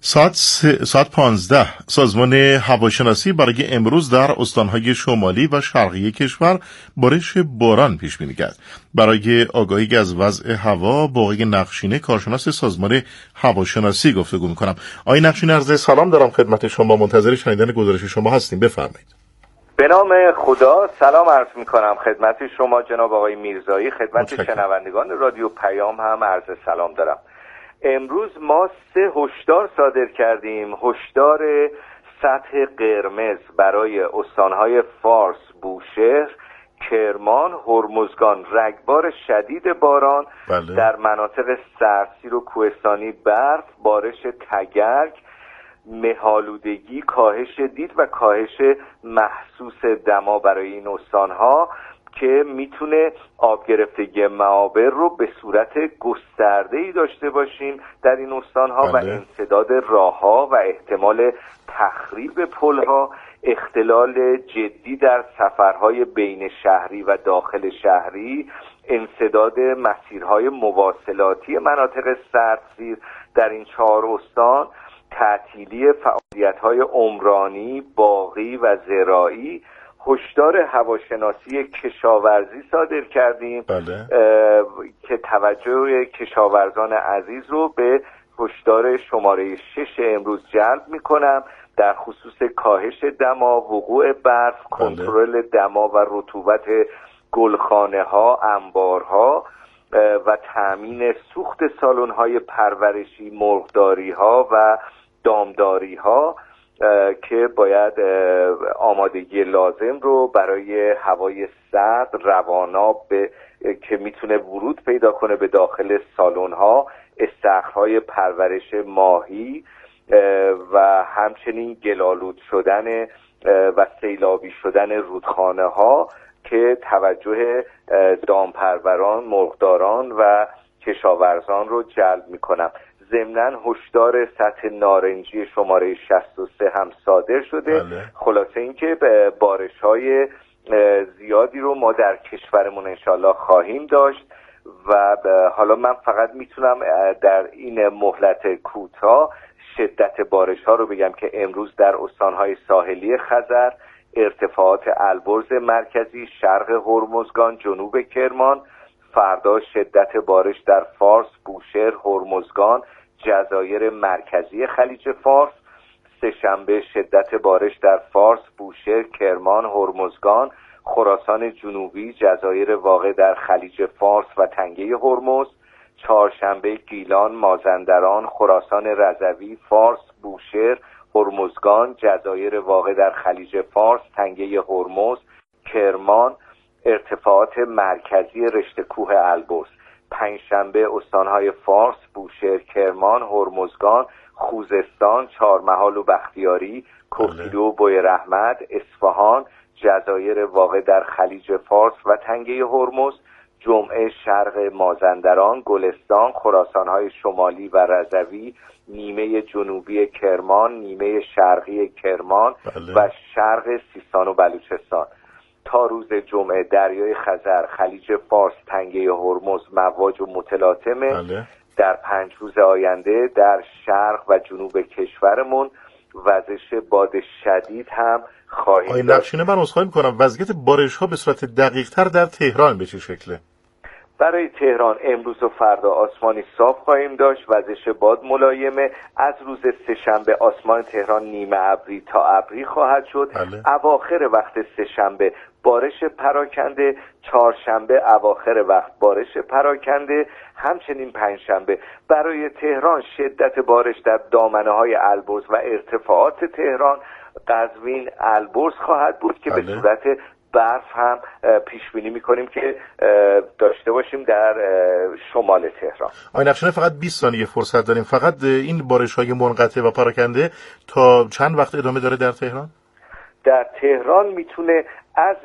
ساعت 15 سازمان هواشناسی برای امروز در استانهای شمالی و شرقی کشور بارش باران پیش بینی کرد. برای آگاهی از وضع هوا با آقای نقشینه کارشناس سازمان هواشناسی گفتگو می‌کنم. آقای نقشینه عرض سلام دارم خدمت شما، منتظر شنیدن گزارش شما هستیم، بفرمایید. به نام خدا سلام عرض می‌کنم خدمت شما جناب آقای میرزایی، خدمت شنوندگان رادیو پیام هم عرض سلام دارم. امروز ما 3 هشدار صادر کردیم. هشدار سطح قرمز برای استانهای فارس، بوشهر، کرمان، هرمزگان، رگبار شدید باران، در مناطق سردسیر و کوهستانی برف، بارش تگرگ، مه‌آلودگی، کاهش دید و کاهش محسوس دما برای این استانها که میتونه آب گرفتگی معابر رو به صورت گسترده‌ای داشته باشیم در این استانها و انسداد راه‌ها و احتمال تخریب پل‌ها، اختلال جدی در سفرهای بین شهری و داخل شهری، انسداد مسیرهای مواصلاتی مناطق سردسیر در این 4 استان، تعطیلی فعالیت‌های عمرانی، باغی و زراعی. هشدار هواشناسی کشاورزی صادر کردیم که توجه کشاورزان عزیز رو به هشدار شماره 6 امروز جلب می‌کنم در خصوص کاهش دما، وقوع برف، کنترل دما و رطوبت گلخانه‌ها، انبارها و تأمین سوخت سالن‌های پرورشی، مرغداری‌ها و دامداری‌ها که باید آمادگی لازم رو برای هوای سرد، رواناب که میتونه ورود پیدا کنه به داخل سالن‌ها، استخرهای پرورش ماهی و همچنین گل‌آلود شدن و سیلابی شدن رودخانه‌ها که توجه دامپروران، مرغداران و کشاورزان رو جلب میکنم. ضمناً هشدار سطح نارنجی شماره 63 هم صادر شده. خلاصه اینکه بارش‌های زیادی رو ما در کشورمون انشالله خواهیم داشت و حالا من فقط میتونم در این مهلت کوتاه شدت بارش‌ها رو بگم که امروز در استان‌های ساحلی خزر، ارتفاعات البرز مرکزی، شرق هرمزگان، جنوب کرمان، فردا شدت بارش در فارس، بوشهر، هرمزگان، جزایر مرکزی خلیج فارس، سه‌شنبه شدت بارش در فارس، بوشهر، کرمان، هرمزگان، خراسان جنوبی، جزایر واقع در خلیج فارس و تنگه هرمز، چهارشنبه گیلان، مازندران، خراسان رضوی، فارس، بوشهر، هرمزگان، جزایر واقع در خلیج فارس، تنگه هرمز، کرمان، ارتفاعات مرکزی رشته کوه البرز. پنجشنبه استانهای فارس، بوشهر، کرمان، هرمزگان، خوزستان، چهارمحال و بختیاری، کوهگیلو و بویراحمد، اصفهان، جزایر واقع در خلیج فارس و تنگه هرمز. جمعه شرق مازندران، گلستان، خراسان‌های شمالی و رضوی، نیمه جنوبی کرمان، نیمه شرقی کرمان و شرق سیستان و بلوچستان. تا روز جمعه دریای خزر، خلیج فارس، تنگه هرمز مواج و متلاطمه. در 5 روز آینده در شرق و جنوب کشورمون وزش باد شدید هم خواهیم داشت. آقای نقشینه من عذرخواهی می‌کنم، وضعیت بارش‌ها به صورت دقیق‌تر در تهران به چه شکله؟ برای تهران امروز و فردا آسمانی صاف خواهیم داشت، وزش باد ملایمه. از روز سه‌شنبه آسمان تهران نیمه ابری تا ابری خواهد شد. اواخر وقت سه‌شنبه بارش پراکنده، چهارشنبه اواخر وقت بارش پراکنده، همچنین پنجشنبه. برای تهران شدت بارش در دامنه‌های البرز و ارتفاعات تهران، قزوین، البرز خواهد بود که به صورت برف هم پیش بینی می‌کنیم که داشته باشیم در شمال تهران. آقای نقشینه فقط 20 ثانیه فرصت داریم. فقط این بارش‌های منقطع و پراکنده تا چند وقت ادامه داره در تهران؟ در تهران میتونه از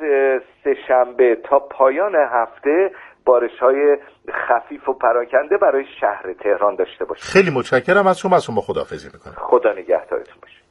سه‌شنبه تا پایان هفته بارش‌های خفیف و پراکنده برای شهر تهران داشته باشیم. خیلی متشکرم از شما. خداحافظی می‌کنم. خدا نگهدارتون باشه.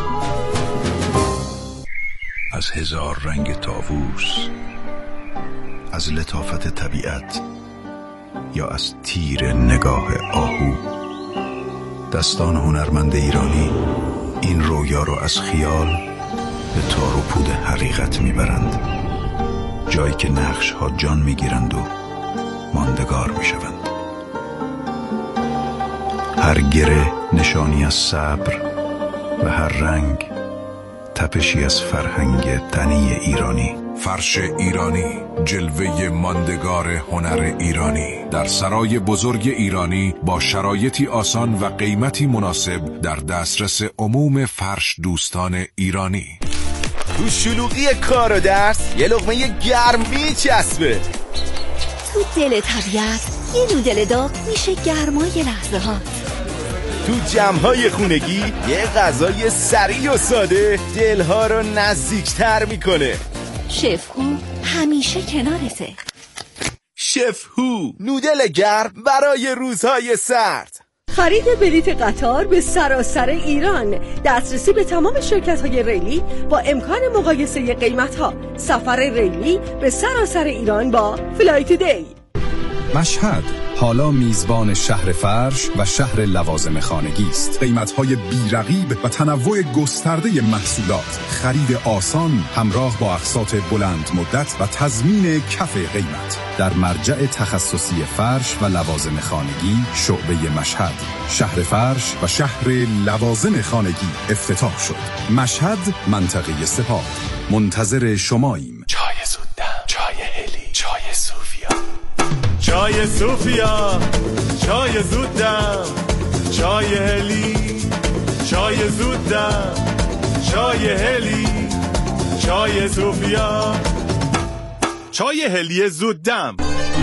از هزار رنگ طاووس از لطافت طبیعت یا از تیر نگاه آهو. دستان هنرمند ایرانی این رویا رو از خیال به تار و پود حقیقت میبرند، جایی که نقش ها جان میگیرند و ماندگار میشوند. هر گره نشانی از صبر و هر رنگ تپشی از فرهنگ غنی ایرانی. فرش ایرانی، جلوه ماندگار هنر ایرانی، در سرای بزرگ ایرانی با شرایطی آسان و قیمتی مناسب در دسترس عموم فرش دوستان ایرانی. تو شلوغی کار و درس یه لقمه گرم میچسبه. تو دل طبیعت یه نودل داغ میشه گرمای لحظه ها. تو جمع‌های خونگی یه غذای سریع و ساده دلها رو نزدیکتر میکنه. شف هو همیشه کنارته. شف هو، نودل گرم برای روزهای سرد. خرید بلیت قطار به سراسر ایران، دسترسی به تمام شرکت‌های ریلی با امکان مقایسه قیمت‌ها. سفر ریلی به سراسر ایران با فلای تودی. مشهد حالا میزبان شهر فرش و شهر لوازم خانگی است. قیمت‌های بی‌رقیب و تنوع گسترده محصولات، خرید آسان همراه با اقساط بلند مدت و تضمین کف قیمت. در مرجع تخصصی فرش و لوازم خانگی شعبه مشهد، شهر فرش و شهر لوازم خانگی افتتاح شد. مشهد، منطقه سپاه. منتظر شماییم. چای زودم، چای هلی، چای صوفیا. چای صوفیا، چای زودم، چای هلی، چای زودم، چای هلی، چای صوفیا، چای هلی زودم.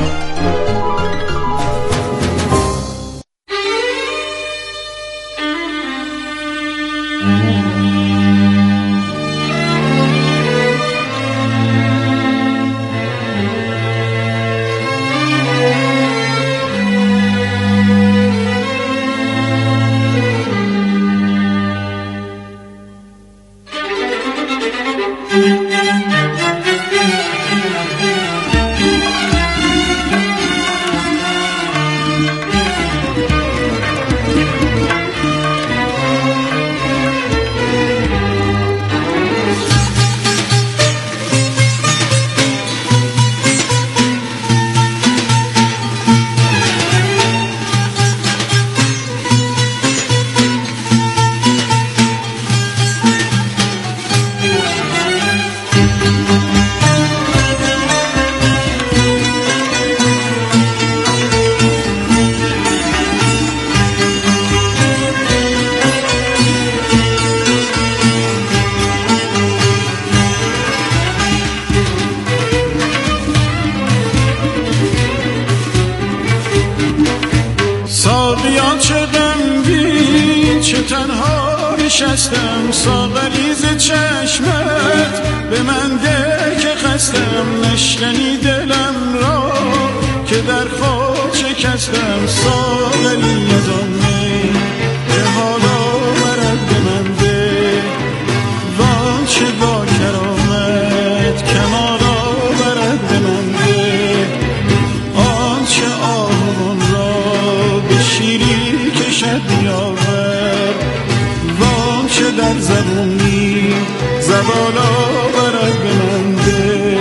نشستم ساغریز چشمت به من ده که خستم نشکنی دلم را که در خود شکستم ساغری از آن می که حالا مرد به من ده وان چه با کرامت کمالا برد به من ده آن چه آهوان را به شیری کشد بیاور وان چه در زبونی زبالا برد به من ده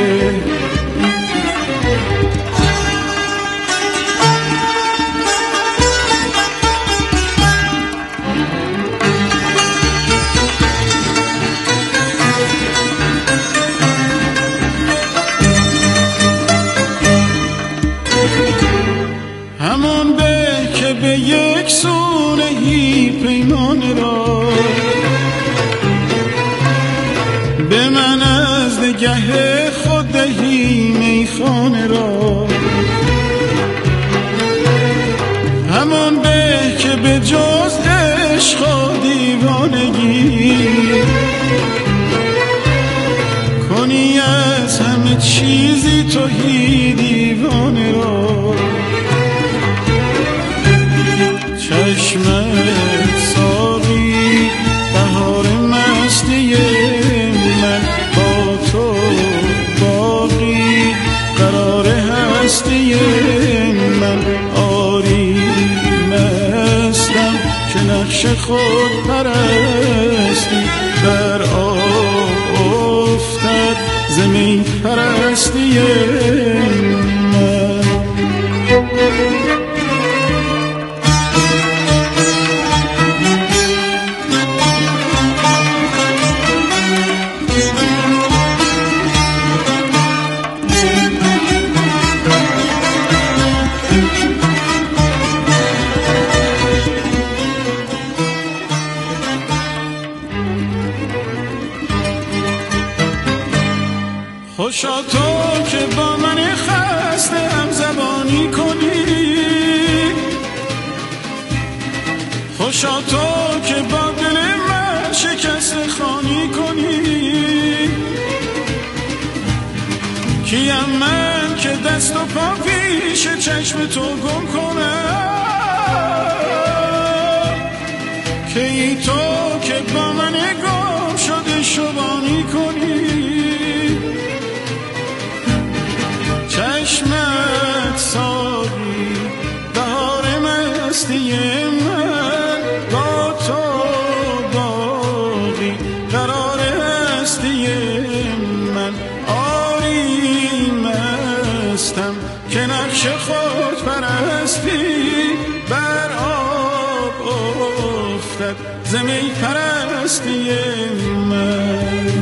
همون به که به یک سونهی پیمان را به من از نگه خود دهی میخانه را همون به که به جز عشق و دیوانگی کنی از همه چیزی توهی دیوانه را چشمت ساقی بهار مستی من با تو باقی قرار زمین پرستی من. خوشا تو که با من خسته هم زبانی کنی، خوشا تو که با دل من شکست خانی کنی. کیم من که دست و پا پیش چشم تو گم کنم، کی تو که با من گم شده شبانی کنی. چشمت ساری بهار مستی من، با تو باقی قرار هستی من. آری مستم که نقش خود پرستی بر آب افتد زمین پرستی من.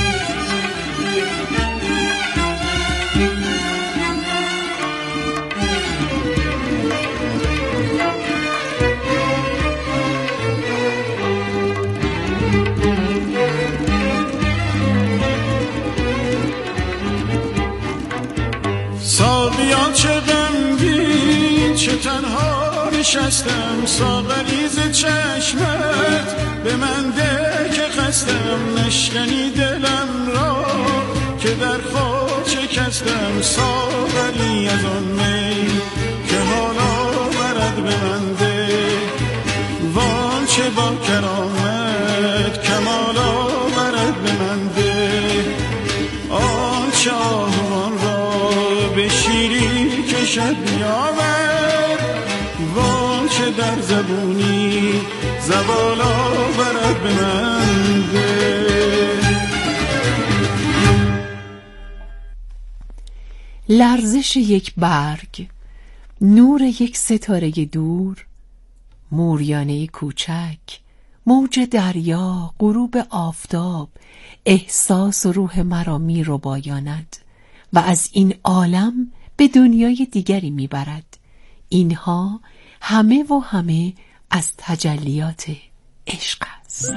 ساقیا چه غمگین چه تنها نشستم، ساغریز چشمت به من ده که خستم. نشکنی دلم را که در خود شکستم، ساغری از آن می که حالا برد به من ده. وان چه با کرامت کمالا برد به من ده. آن چه آهوان را به شیری کشد بیاور، وان چه در زبونی زبالا برد به من ده. لرزش یک برگ، نور یک ستاره دور، موریانه کوچک، موج دریا، غروب آفتاب، احساس و روح مرا می رو بایاند و از این عالم به دنیای دیگری می برد. اینها همه و همه از تجلیات عشق است.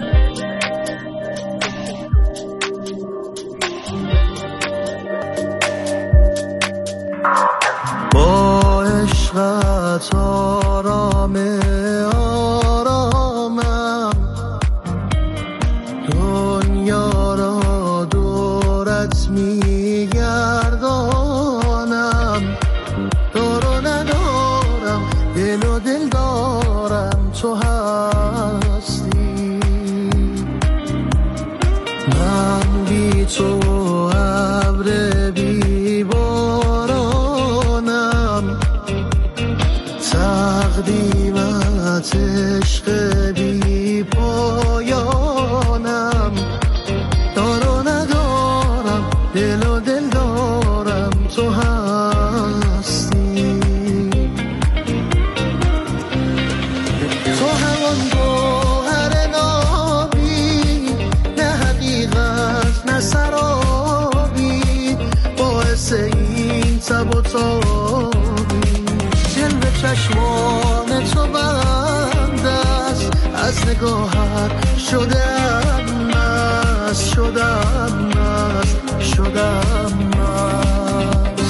با عشقت آرام آرامم، دنیا را دورت میگردانم. دار و ندارم دل و دل دارم تو هستی. من بی تو ابر بی بارانم، تقدیمت عشق بی پایانم. دار و ندارم دل و دل دارم تو هستی. تو همان گوهر نابی، نه حقیقت نه سرابی، باعث این تب و تابی. جلوه چشمان تو بند است، از نگاهت شدم مست، شدم مست، شدم مست.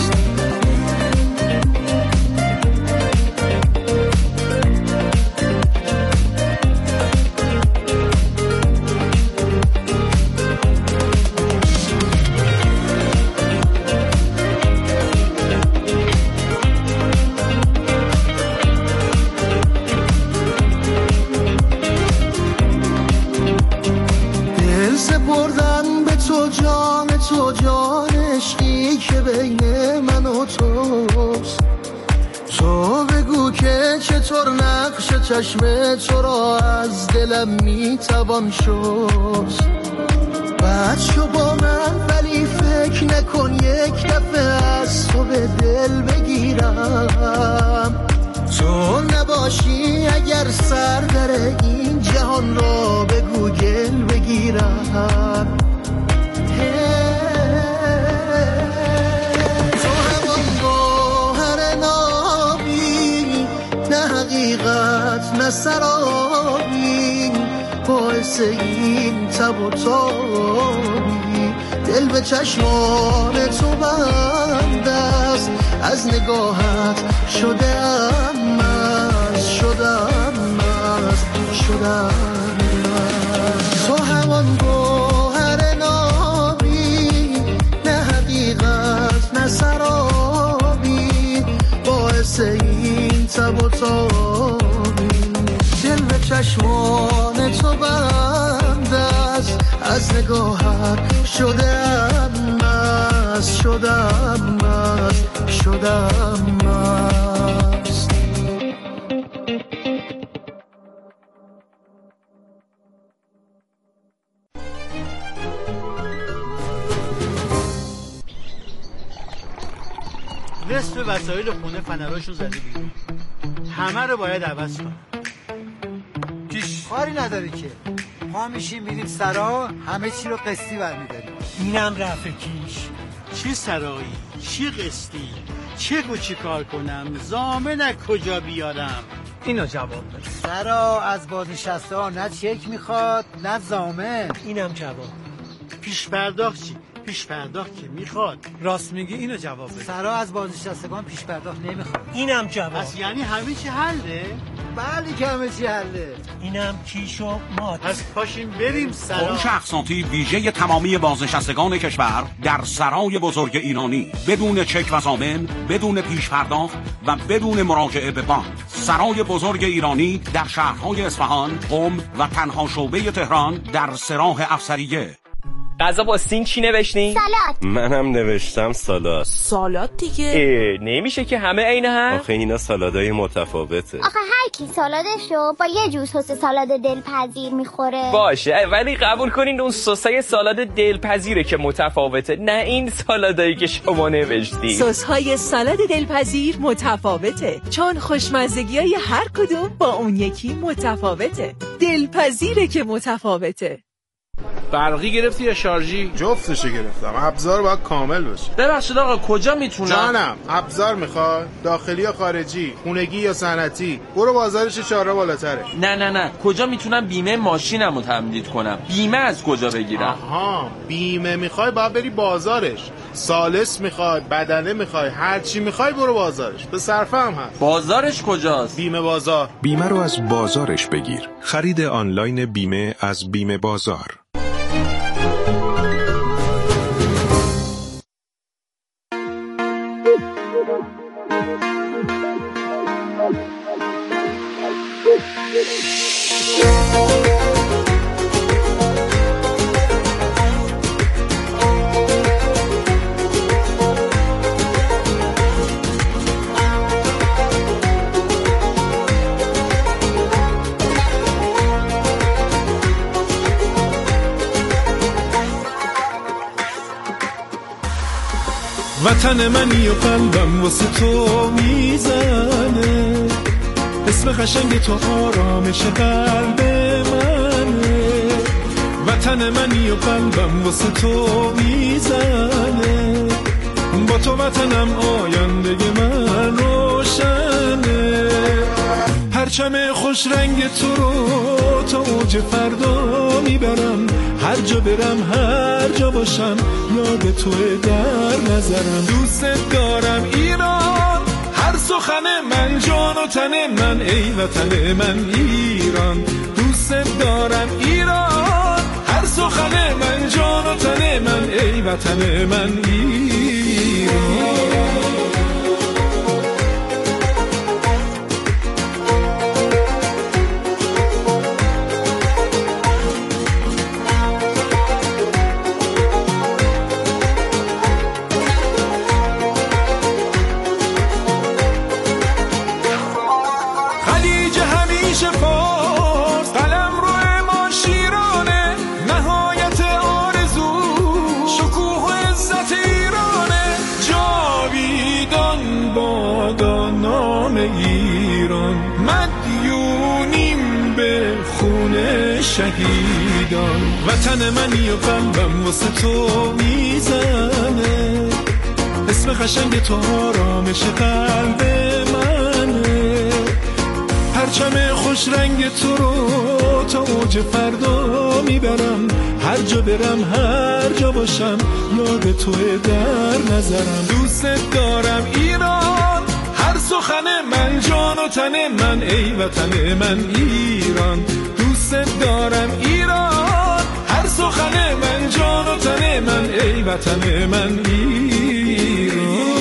دل سپردم به تو جان تو، جان عشقی که بین من و توست. تو بگو که چطور نقش چشم تو را از دلم میتوان شست. بد شو با من ولی فکر گوگل بگیرم. تو نباشی اگر سر در این جهان را به گوگل بگیرم. تو همان گوهر نابی، نه حقیقت نه سرابی، باعث این تب و تابی. دل به چشمان تو بند است، از نگاهت شدم مست، تو همان گوهر نابی، نه حقیقت نه سرابی، باعث این تب و تابی. دل به چشمان تو بند است، از نگاهت شدم مست. نصف وسایل خونه فنراشون زده بیرون، همه رو باید عوض کنم. کاری نداره که ما میشیم میریم سرا، همه چی رو قسطی برمیداریم. اینم رفع کیش. چی سرایی؟ چی قسطی؟ چی کار کنم؟ زامن کجا بیارم؟ اینو جواب بده. سرا از بازنشسته ها نه چک میخواد نه زامن. اینم جواب. پیش پرداخت چی؟ پیش پرداخت که میخواد. راست میگی، اینو جواب بده. سرا از بازنشستگان پیش پرداخت نمیخواد. اینم جواب. پس یعنی همه چی حله؟ بله که همه چی حله. اینم کیش و مات. پس پاشیم بریم سرا. فروش اقساطی ویژه تمامی بازنشستگان کشور در سرای بزرگ ایرانی، بدون چک و ضامن، بدون پیش پرداخت و بدون مراجعه به بانک. سرای بزرگ ایرانی در شهرهای اصفهان، قم و تنها شعبه تهران در سراح افسریه. غذا با سین چی نوشتین؟ سالاد. منم نوشتم سالاد. سالاد دیگه؟ نمیشه که همه عین هم؟ آخه اینا سالادای متفاوته. آخه هر کی سالادشو با یه جور سس سالاد دلپذیر میخوره. باشه، ولی قبول کنین اون سسای سالاد دلپذیره که متفاوته، نه این سالادایی که شما نوشتین. سس‌های سالاد دلپذیر متفاوته، چون خوشمزگی‌های هر کدوم با اون یکی متفاوته. دلپذیره که متفاوته. برقی گرفتی یا شارژی؟ جفتشو گرفتم. ابزار باید کامل باشه. ببخشید آقا کجا میتونم؟ جانم، ابزار میخواد؟ داخلی یا خارجی؟ خونگی یا صنعتی؟ برو بازارش 4 بالاتره. نه کجا میتونم بیمه ماشینمو تمدید کنم؟ بیمه از کجا بگیرم؟ آها، بیمه میخوای باید بری بازارش. سالس میخوای، بدنه میخوای، هر چی میخوای برو بازارش. به صرفه هم هست. بازارش کجاست؟ بیمه بازار. بیمه رو از بازارش بگیر. خرید آنلاین بیمه از بیمه بازار. وطن منی و قلبم واسه تو میزنه، اسم قشنگ تو آرامش قلب منه. وطن منی و قلبم واسه تو میزنه، با تو وطنم آینده من روشنه. پرچم خوش رنگ تو رو تا اوج فردا میبرم، هر جا برم هر جا باشم یاد توه در نظرم. دوست دارم ایران، هر سخن من جان و تن من، ای وطن من ایران. دوست دارم ایران، هر سخن من جان و تن من، ای وطن من ایران. شهیدان. وطن منی و قلبم واسه تو میزنه، اسم قشنگ تو آرامش قلب منه. پرچم خوش رنگ تو رو تا اوج فردا میبرم، هر جا برم هر جا باشم یاد توه در نظرم. دوست دارم ایران، هر سخن من جان و تن من، ای وطن من ایران. دوست دارم ایران، هر سخن من جان و تن من، ای وطن من ایران.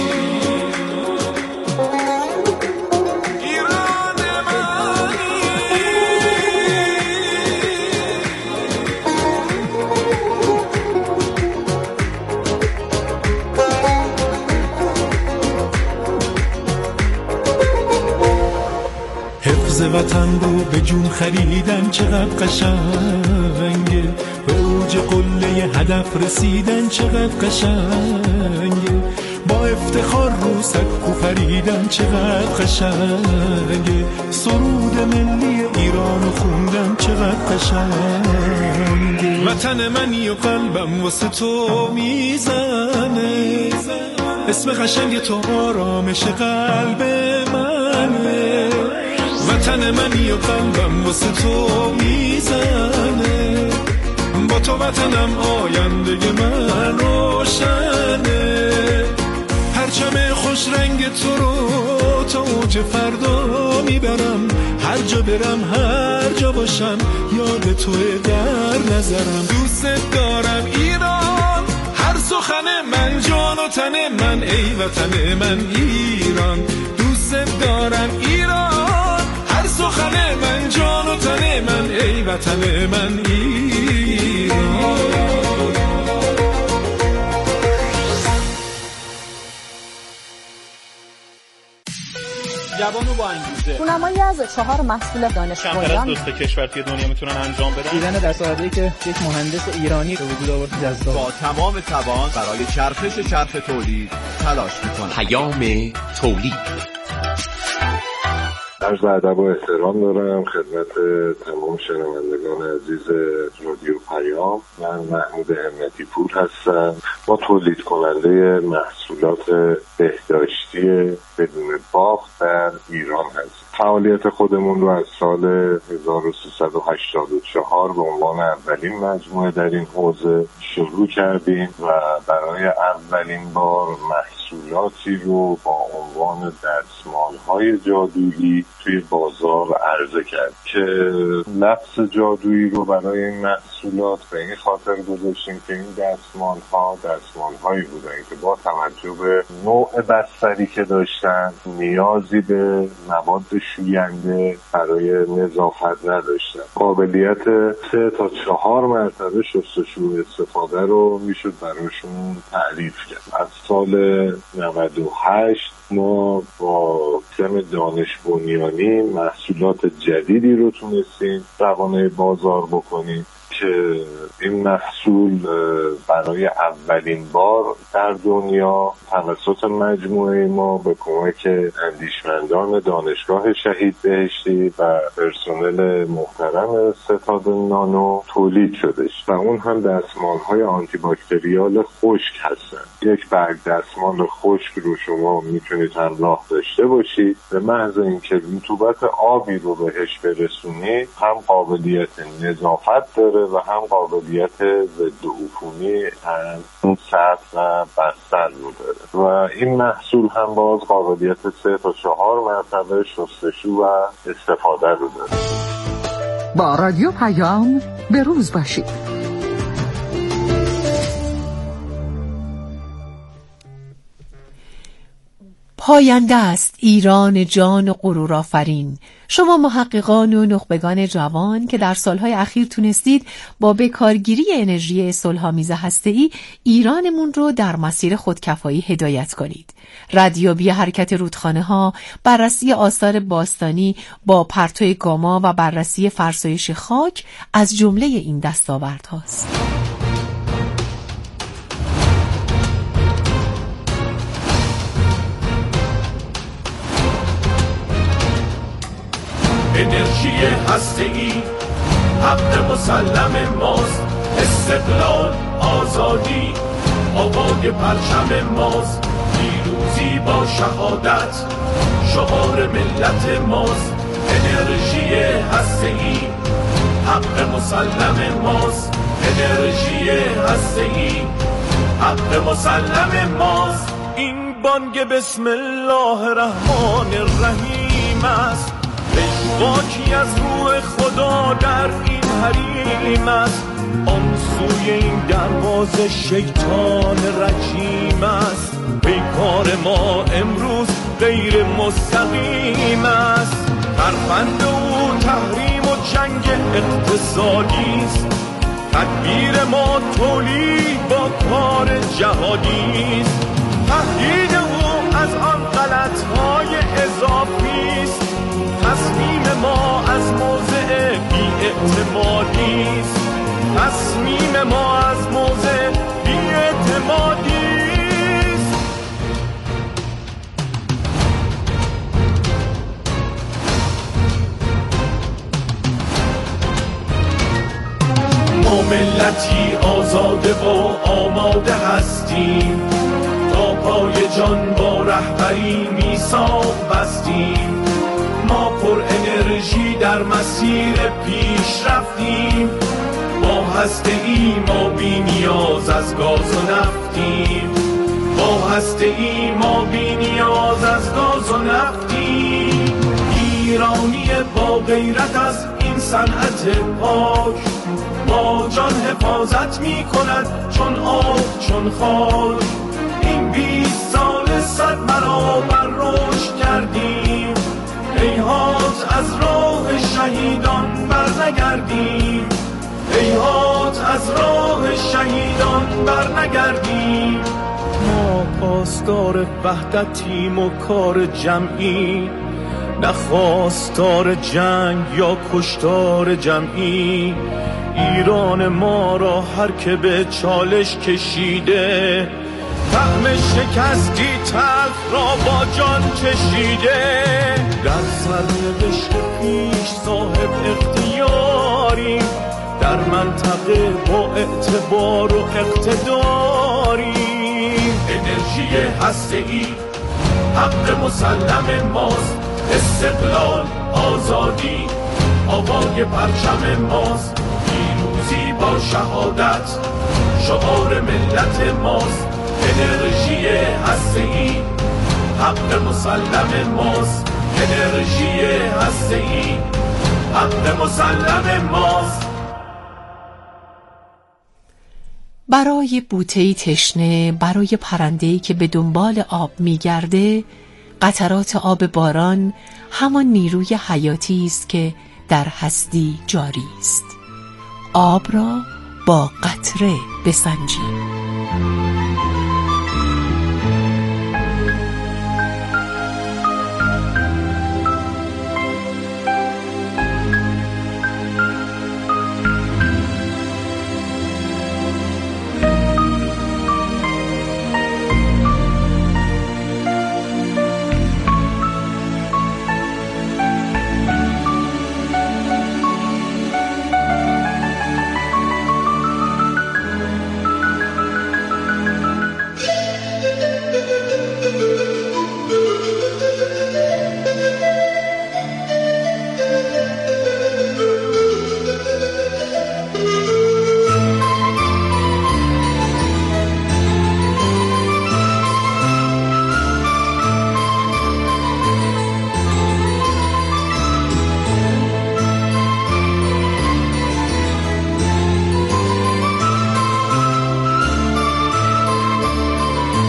حفظ وطن رو به جون خریدن چقدر قشنگه، به اوج قله هدف رسیدن چقدر قشنگه، با افتخار رو سقف خریدن چقدر قشنگه، سرود ملی ایران رو خوندن چقدر قشنگه. وطن منی و قلبم واسه تو میزنه، اسم قشنگ تو آرامش قلب منه. وطن منی و قلبم واسه تو میزنه، با تو وطنم آینده من روشنه. پرچم خوش رنگ تو رو تا اوج فردا میبرم، هر جا برم هر جا باشم یاد توه در نظرم. دوست دارم ایران، هر سخن من جان و تن من، ای وطن من ایران. دوست دارم ایران، هر سخن من جان و تن من، ای وطن من ایران. جوانو با انگیزه، راهنمایی از 4 محصول دانشگاهیان کمتر از 2 تا کشور توی دنیا میتونن انجام بدن. دیدن در ساعتی که یک مهندس ایرانی به وجود آورد جذاب، با تمام توان برای چرخش چرخ تولید تلاش میکنه. پیام تولید. عرض ادب و احترام دارم خدمت تمام شنوندگان عزیز رادیو پیام. من محمود همتی پور هستم. ما تولید کننده محصولات بهداشتی بدون بافت در ایران هستیم. فعالیت خودمون رو از سال 1384 به عنوان اولین مجموعه در این حوزه شروع کردیم و برای اولین بار محصولاتی رو با عنوان دستمال‌های جادویی توی بازار عرضه کرد که لفظ جادویی رو برای این محصولات به این خاطر گذاشتیم که این دستمال‌هایی بودن که با توجه به نوع بستری که داشتن نیازی به مواد شوینده برای نظافت نداشتن. قابلیت 3 تا 4 مرتبه شستشو استفاده رو میشد براشون تعریف کرد. از سال 98 ما با تم دانش بنیانی محصولات جدیدی رو تونستیم روانه بازار بکنیم که این محصول برای اولین بار در دنیا توسط مجموعه ما به کمک اندیشمندان دانشگاه شهید بهشتی و پرسنل محترم ستاد نانو تولید شدش و اون هم دستمال‌های آنتی باکتریال خشک هستن. یک برگ دستمال خشک رو شما میتونید همراه داشته باشید، به محض اینکه رطوبت آبی رو بهش برسونید هم قابلیت نظافت داره و هم قابلیت ضد عفونی از اون سطح و بستر رو داره و این محصول هم باز قابلیت 3 تا 4 مرتبه شستشو و استفاده رو داره. با رادیو پیام به روز باشید. پاینده است ایران جان و غرور آفرین. شما محققان و نخبگان جوان که در سالهای اخیر تونستید با بکارگیری انرژی صلح‌آمیز هسته‌ای ایرانمون رو در مسیر خودکفایی هدایت کنید. ردیابی حرکت رودخانه‌ها، بررسی آثار باستانی با پرتو گاما و بررسی فرسایش خاک از جمله این دستاوردهاست. انرژی هسته‌ای حق مسلم ماست. استقلال آزادی آوای پرچم ماست. پیروزی با شهادت شعار ملت ماست. انرژی هسته‌ای حق مسلم ماست. انرژی هسته‌ای حق مسلم ماست. این بانگ بسم الله الرحمن الرحیم است. پژواکی از روح خدا در این حریم است. آن سوی این دروازه شیطان رجیم است. پیکار ما امروز غیر مستقیم است. فرفند او تحریم و جنگ اقتصادی است. تدبیر ما تولید با کار جهادی است. تهدید او از آن غلط‌های اضافی است. تصمیم ما از موضع بی‌اعتمادی است. تصمیم ما از موضع بی‌اعتمادی است. ما ملتی آزاده و آماده هستیم. تا پای جان با رهبری میثاق بستیم. ما پر انرژی در مسیر پیش رفتیم. با هسته‌ای ما بی نیاز از گاز و نفتیم. با هسته‌ای ما بی نیاز از گاز و نفتیم. ایرانی با غیرت از این صنعت پاک با جان حفاظت می کند چون آب چون خاک. این 20 سال 100 برابر رشد کردیم. هیهات از راه شهیدان برنگردیم. هیهات از راه شهیدان برنگردیم. ما پاسدار وحدتیم و کار جمعی، نخواستار جنگ یا کشتار جمعی. ایران ما را هر که به چالش کشیده، طعم شکستی تلخ را با جان چشیده. در سرنوشت پیش صاحب اختیاریم. در منطقه با اعتبار و اقتداریم. انرژی هسته‌ای حق مسلم ماست. استقلال آزادی آوای پرچم ماست. پیروزی با شهادت شعار ملت ماست. انرژی هسته‌ای حق مسلم ماست. انرژی هسته‌ای حق مسلم ماست. برای بوته‌ای تشنه، برای پرنده‌ای که به دنبال آب می‌گرده، قطرات آب باران همان نیروی حیاتی است که در هستی جاری است. آب را با قطره بسنجیم.